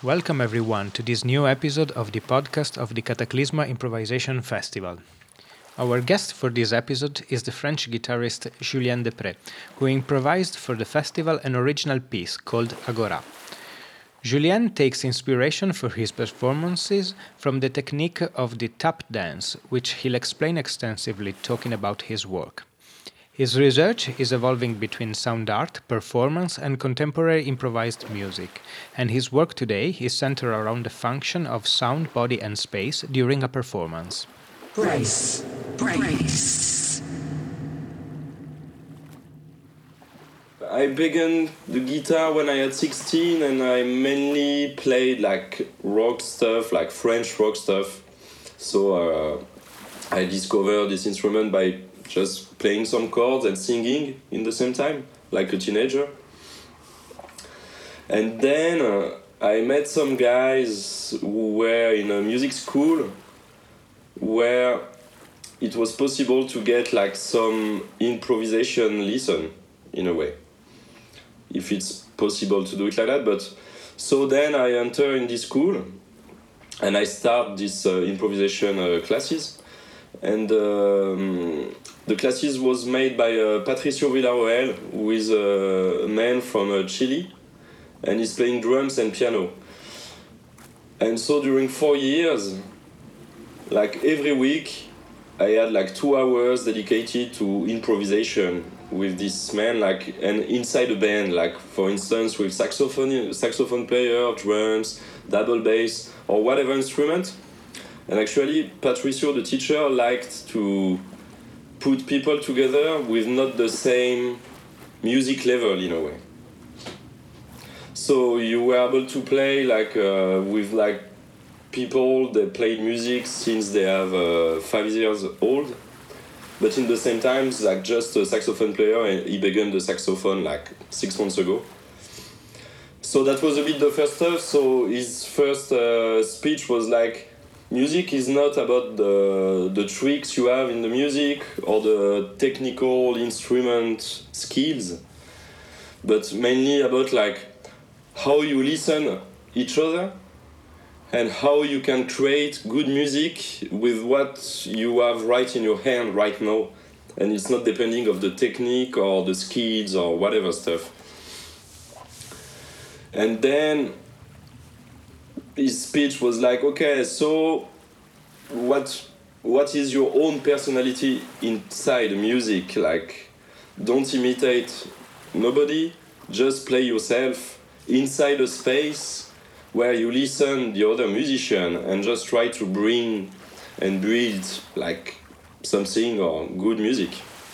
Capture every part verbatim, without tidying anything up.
Welcome everyone to this new episode of the podcast of the Cataclysma Improvisation Festival. Our guest for this episode is the French guitarist Julien Desprez, who improvised for the festival an original piece called Agora. Julien takes inspiration for his performances from the technique of the tap dance, which he'll explain extensively talking about his work. His research is evolving between sound art, performance, and contemporary improvised music, and his work today is centered around the function of sound, body, and space during a performance. Brace. Brace. I began the guitar when I had sixteen, and I mainly played like rock stuff, like French rock stuff. So uh, I discovered this instrument by just playing some chords and singing in the same time, like a teenager. And then uh, I met some guys who were in a music school where it was possible to get like some improvisation lesson in a way, if it's possible to do it like that. But so then I enter in this school and I start these uh, improvisation uh, classes. And um, the classes was made by uh, Patricio Villarroel, who is a man from uh, Chile, and he's playing drums and piano. And so during four years, like every week, I had like two hours dedicated to improvisation with this man, like, and inside a band, like for instance with saxophone, saxophone player, drums, double bass, or whatever instrument. And actually, Patricio, the teacher, liked to put people together with not the same music level in a way. So you were able to play like uh, with like people that played music since they have uh, five years old, but in the same time, like just a saxophone player, and he began the saxophone like six months ago. So that was a bit the first stuff. So his first uh, speech was like, music is not about the, the tricks you have in the music or the technical instrument skills, but mainly about like how you listen each other and how you can create good music with what you have right in your hand right now. And it's not depending of the technique or the skills or whatever stuff. And then his speech was like, okay, so what what is your own personality inside the music? Like, don't imitate nobody, just play yourself inside a space where you listen the other musician and just try to bring and build like something or good music.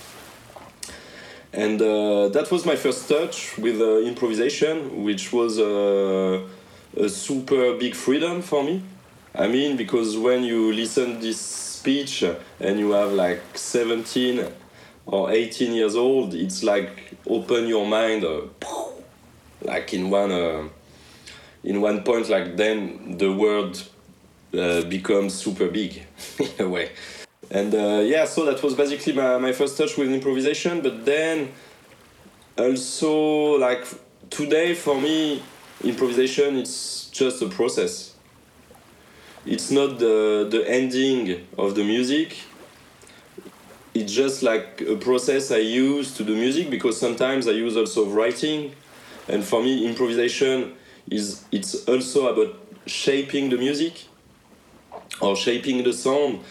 And uh, that was my first touch with uh, improvisation, which was uh, a super big freedom for me. I mean, because when you listen this speech and you have like seventeen or eighteen years old, it's like open your mind uh, like in one uh, in one point, like then the world uh, becomes super big in a way. And uh, yeah, so that was basically my, my first touch with improvisation. But then also, like today for me, improvisation, it's just a process. It's not the, the ending of the music. It's just like a process I use to do music, because sometimes I use also writing. And for me, improvisation is it's also about shaping the music or shaping the sound.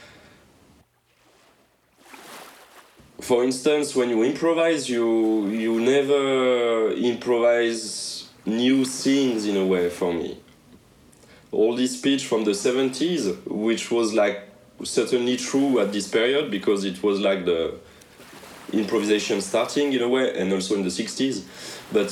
For instance, when you improvise, you you never improvise new things in a way for me. All this speech from the seventies, which was like certainly true at this period because it was like the improvisation starting in a way, and also in the sixties. But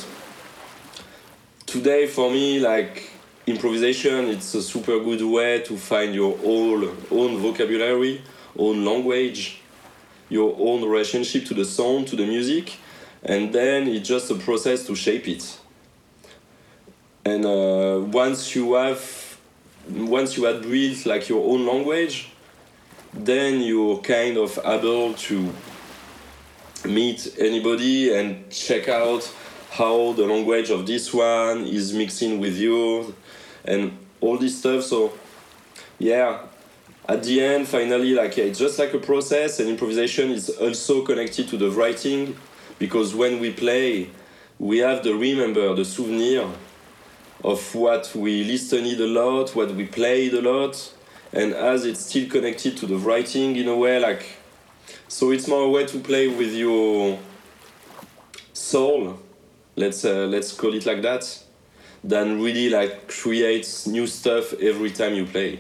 today for me, like improvisation, it's a super good way to find your own, own vocabulary, own language, your own relationship to the sound, to the music, and then it's just a process to shape it. And uh, once you have, once you had built like your own language, then you're kind of able to meet anybody and check out how the language of this one is mixing with yours, and all this stuff. So yeah, at the end, finally, like yeah, it's just like a process, and improvisation is also connected to the writing, because when we play, we have the remember, the souvenir of what we listened a lot, what we played a lot, and as it's still connected to the writing in a way, like, so it's more a way to play with your soul, let's uh, let's call it like that, than really like create new stuff every time you play.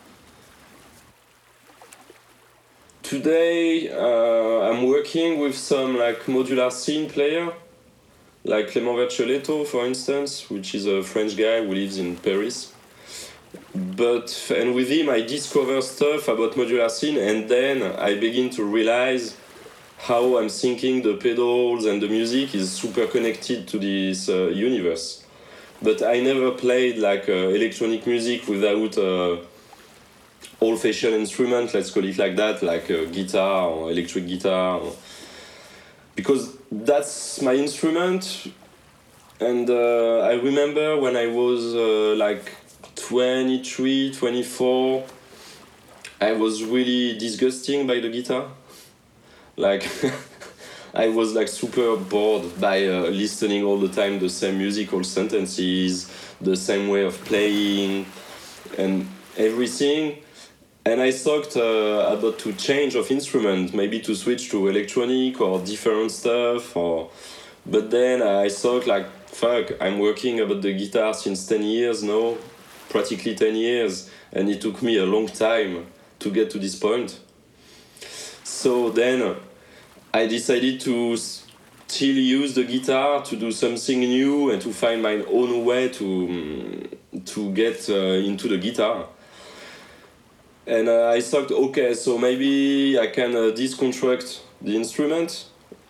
Today, uh, I'm working with some like modular scene player, like Clément Vercioletto, for instance, which is a French guy who lives in Paris. But and with him, I discover stuff about modular scene, and then I begin to realize how I'm thinking the pedals and the music is super connected to this uh, universe. But I never played like uh, electronic music without uh, old-fashioned instrument, let's call it like that, like a guitar or electric guitar, or, because that's my instrument. And uh, I remember when I was uh, like twenty-three, twenty-four, I was really disgusting by the guitar. Like I was like super bored by uh, listening all the time the same musical sentences, the same way of playing, and everything. And I thought uh, about to change of instrument, maybe to switch to electronic or different stuff. Or, but then I thought like, fuck, I'm working about the guitar since ten years now, practically ten years, and it took me a long time to get to this point. So then I decided to still use the guitar to do something new and to find my own way to to get uh, into the guitar. And uh, I thought, okay, so maybe I can uh, deconstruct the instrument.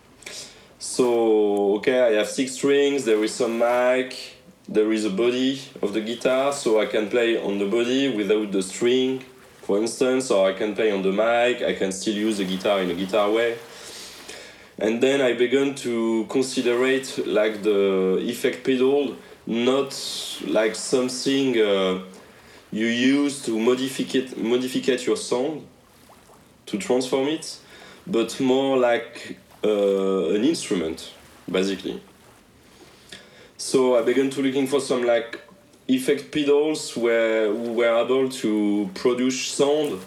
So, okay, I have six strings, there is some mic, there is a body of the guitar, so I can play on the body without the string, for instance, or I can play on the mic, I can still use the guitar in a guitar way. And then I began to consider it like the effect pedal, not like something uh, you use to modificate, modificate your sound, to transform it, but more like uh, an instrument, basically. So I began to looking for some like effect pedals where we were able to produce sound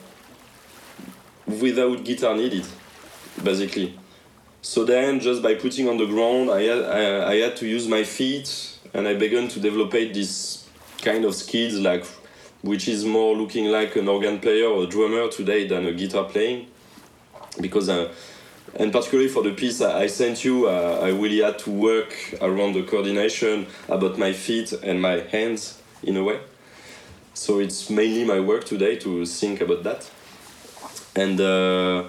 without guitar needed, basically. So then, just by putting on the ground, I had, I, I had to use my feet, and I began to develop this kind of skills, like, which is more looking like an organ player or a drummer today than a guitar playing. Because, uh, and particularly for the piece I, I sent you, uh, I really had to work around the coordination about my feet and my hands, in a way. So it's mainly my work today to think about that. And uh,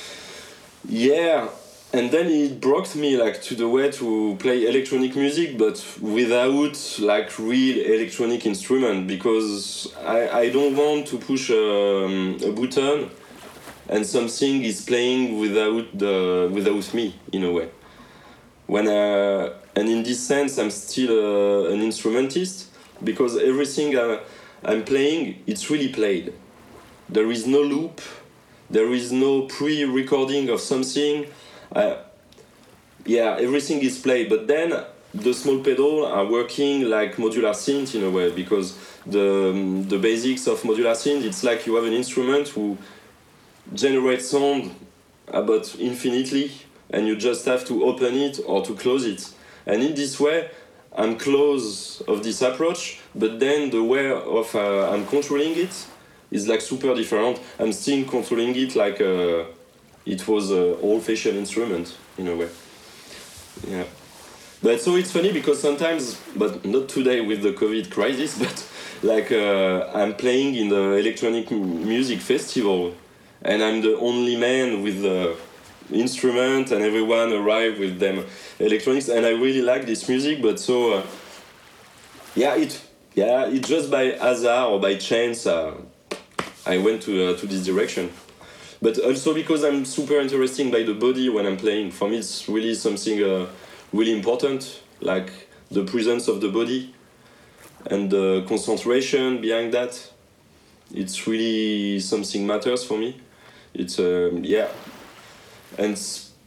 yeah, and then it brought me like to the way to play electronic music, but without like real electronic instrument, because I, I don't want to push a, um, a button and something is playing without the without me, in a way. When uh, and in this sense, I'm still uh, an instrumentist, because everything I, I'm playing, it's really played. There is no loop, there is no pre-recording of something. Uh, yeah, everything is played, but then the small pedals are working like modular synth in a way, because the um, the basics of modular synth, it's like you have an instrument who generates sound about infinitely, and you just have to open it or to close it. And in this way, I'm close of this approach, but then the way of uh, I'm controlling it is like super different. I'm still controlling it like a it was an old-fashioned instrument, in a way. Yeah. But so it's funny because sometimes, but not today with the COVID crisis, but like uh, I'm playing in the electronic music festival, and I'm the only man with the instrument, and everyone arrived with them electronics, and I really like this music, but so, uh, yeah, it yeah, it just by hazard or by chance, uh, I went to uh, to this direction. But also because I'm super interested by the body when I'm playing. For me, it's really something uh, really important. like the presence of the body and the concentration behind that. It's really something matters for me. It's um, yeah, and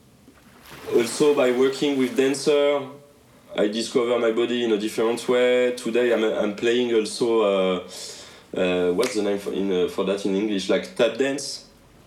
also by working with dancer, I discover my body in a different way. Today I'm I'm playing also uh, uh, what's the name for in uh, for that in English, like tap dance.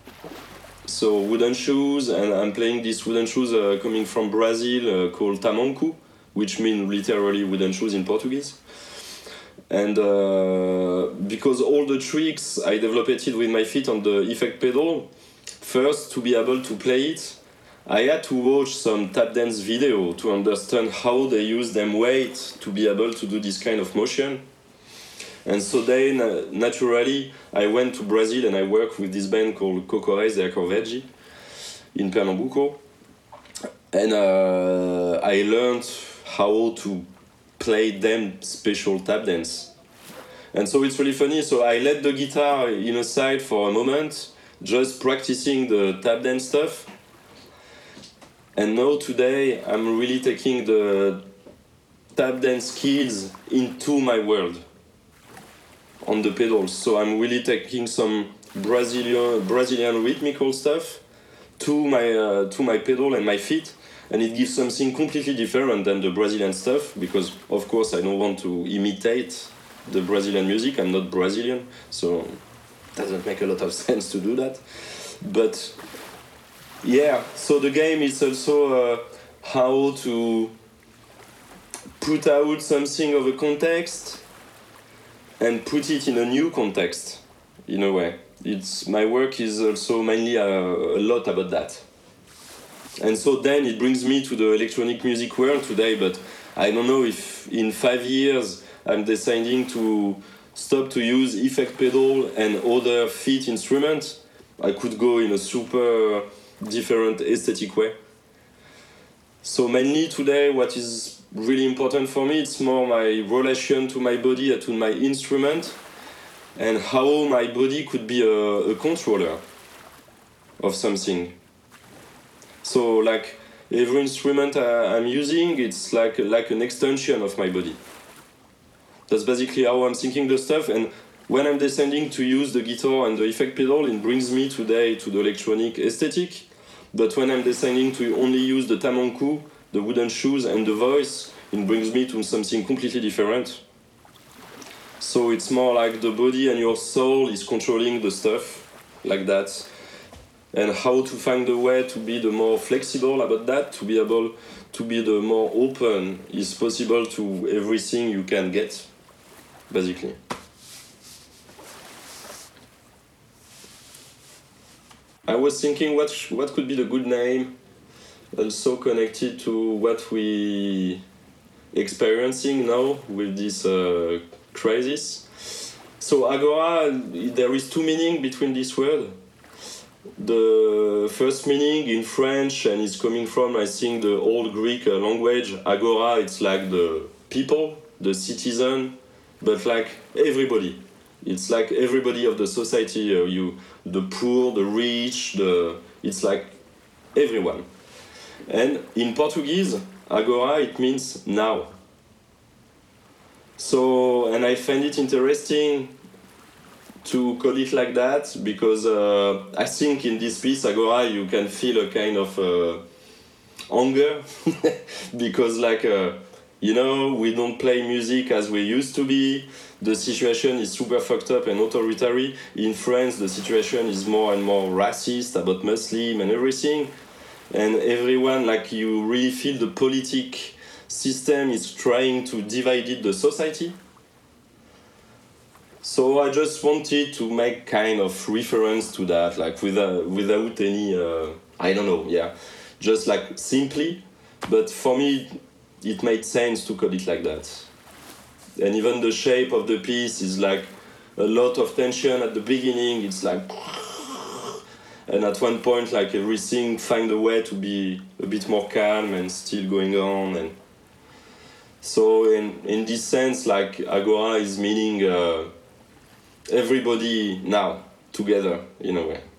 So wooden shoes, and I'm playing these wooden shoes uh, coming from Brazil uh, called tamanco, which mean literally wooden shoes in Portuguese. And uh, because all the tricks I developed it with my feet on the effect pedal, first to be able to play it, I had to watch some tap dance video to understand how they use them weight to be able to do this kind of motion. And so then, uh, naturally, I went to Brazil and I worked with this band called Cocoreis de Corvegi in Pernambuco. And uh, I learned how to play them special tap dance. And so it's really funny. So I let the guitar in a side for a moment, just practicing the tap dance stuff. And now today I'm really taking the tap dance skills into my world on the pedals. So I'm really taking some Brazilian Brazilian rhythmical stuff to my uh, to my pedal and my feet, and it gives something completely different than the Brazilian stuff, because of course I don't want to imitate the Brazilian music. I'm not Brazilian, so it doesn't make a lot of sense to do that. But yeah, so the game is also uh, how to put out something of a context and put it in a new context, in a way. It's my work is also mainly a, a lot about that. And so then it brings me to the electronic music world today, but I don't know if in five years I'm deciding to stop to use effect pedal and other feet instruments. I could go in a super different aesthetic way. So mainly today what is really important for me, it's more my relation to my body and to my instrument, and how my body could be a, a controller of something. So like every instrument I, I'm using, it's like like an extension of my body. That's basically how I'm thinking the stuff. And when I'm deciding to use the guitar and the effect pedal, it brings me today to the electronic aesthetic. But when I'm deciding to only use the tamanco, the wooden shoes and the voice, it brings me to something completely different. So it's more like the body and your soul is controlling the stuff, like that. And how to find a way to be the more flexible about that, to be able to be the more open is possible to everything you can get, basically. I was thinking what sh- what could be the good name, also connected to what we experiencing now with this uh, crisis. So agora, there is two meaning between this word. The first meaning in French, and it's coming from, I think, the old Greek uh, language. Agora, it's like the people, the citizen, but like everybody. It's like everybody of the society. Uh, you, the poor, the rich, the. It's like everyone. And in Portuguese, agora, it means now. So, and I find it interesting to call it like that, because uh, I think in this piece, agora, you can feel a kind of uh, anger, because like, uh, you know, we don't play music as we used to be. The situation is super fucked up and authoritarian. In France, the situation is more and more racist about Muslim and everything. And everyone, like, you really feel the politic system is trying to divide it, the society. So I just wanted to make kind of reference to that, like without, without any, uh, I don't know, yeah, just like simply. But for me, it made sense to call it like that. And even the shape of the piece is like a lot of tension at the beginning. It's like, and at one point, like everything find a way to be a bit more calm and still going on. And so in in this sense, like agora is meaning uh, everybody now together in a way.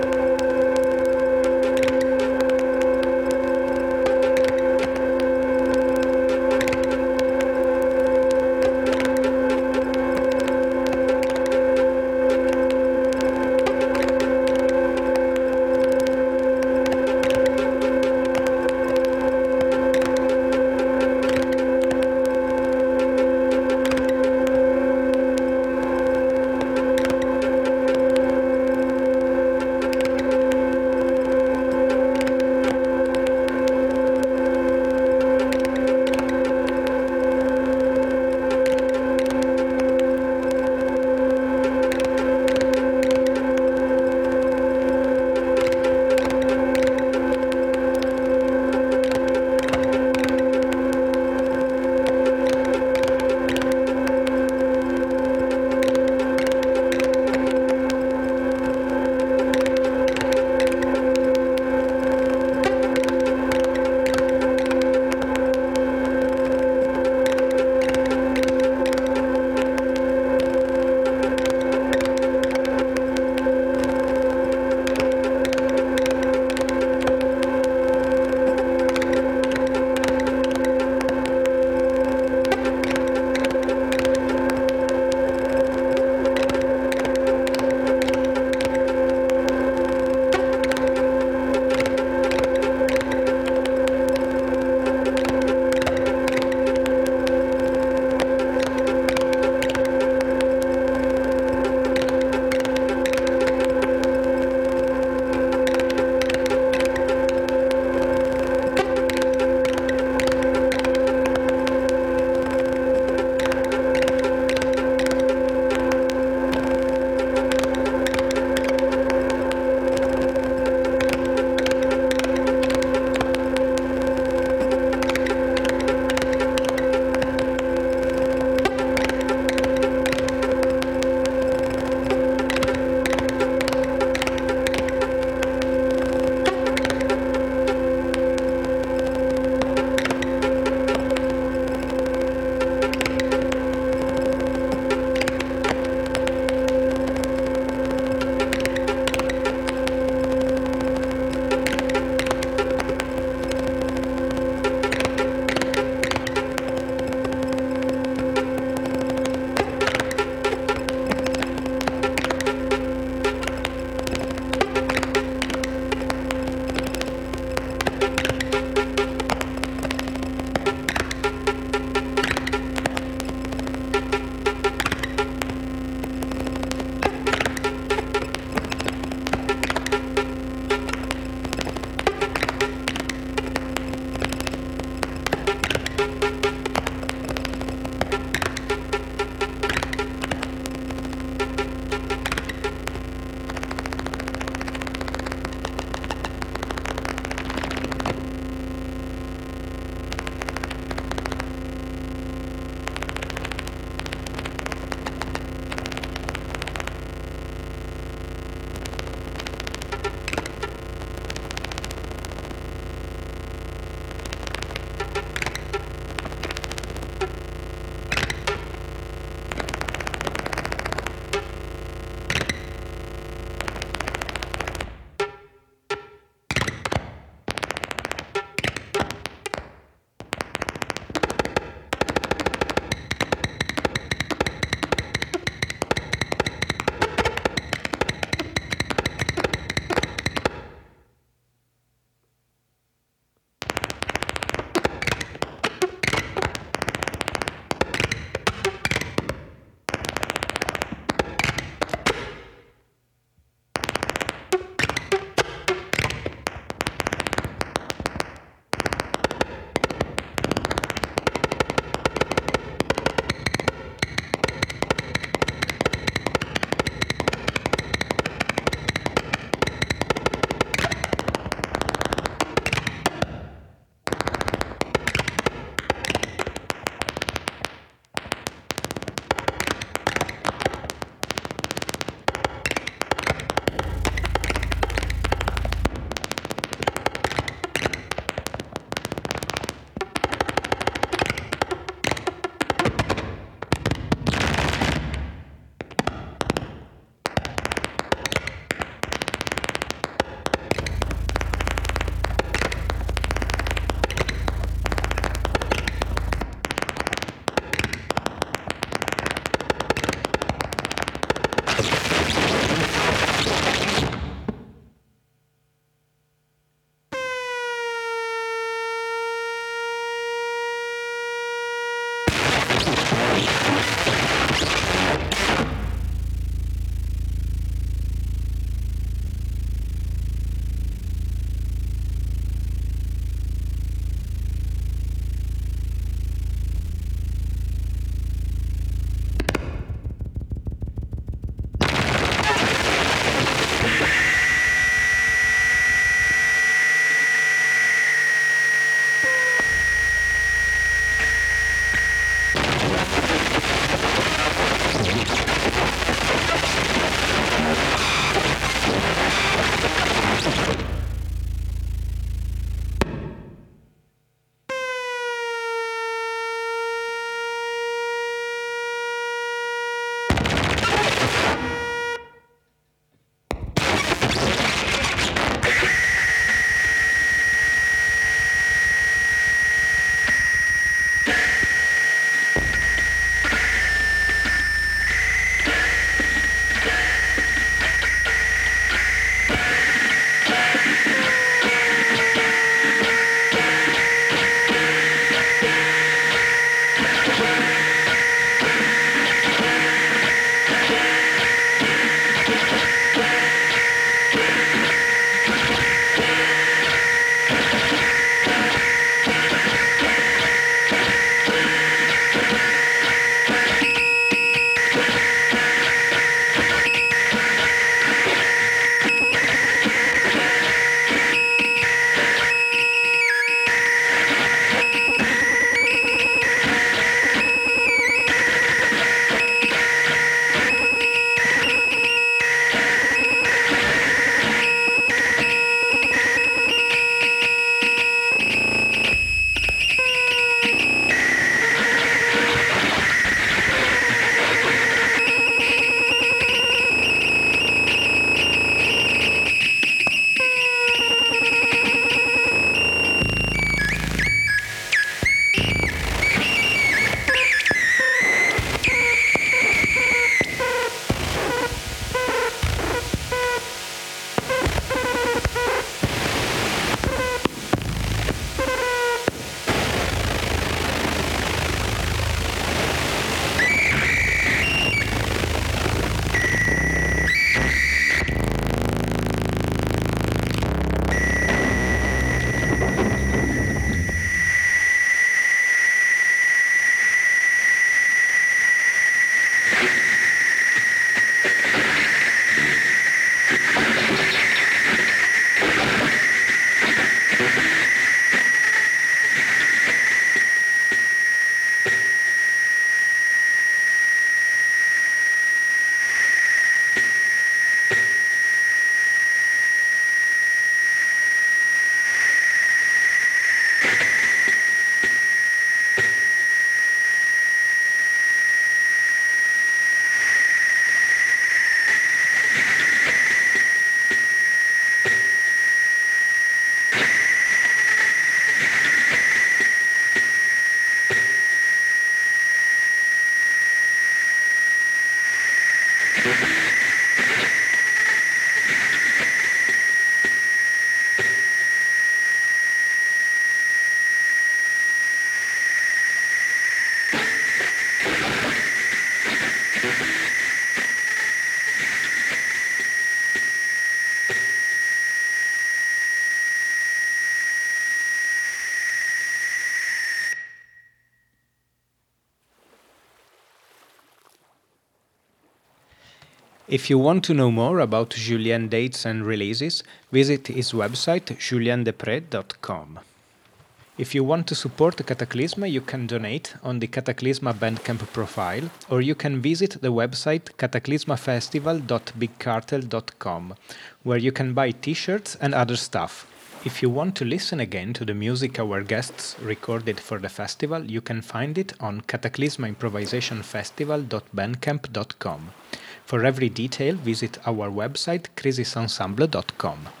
If you want to know more about Julien dates and releases, visit his website julien depre dot com. If you want to support Cataclysma, you can donate on the Cataclysma Bandcamp profile, or you can visit the website cataclysma festival dot big cartel dot com, where you can buy t-shirts and other stuff. If you want to listen again to the music our guests recorded for the festival, you can find it on cataclysma improvisation festival dot bandcamp dot com. For every detail, visit our website crisis ensemble dot com.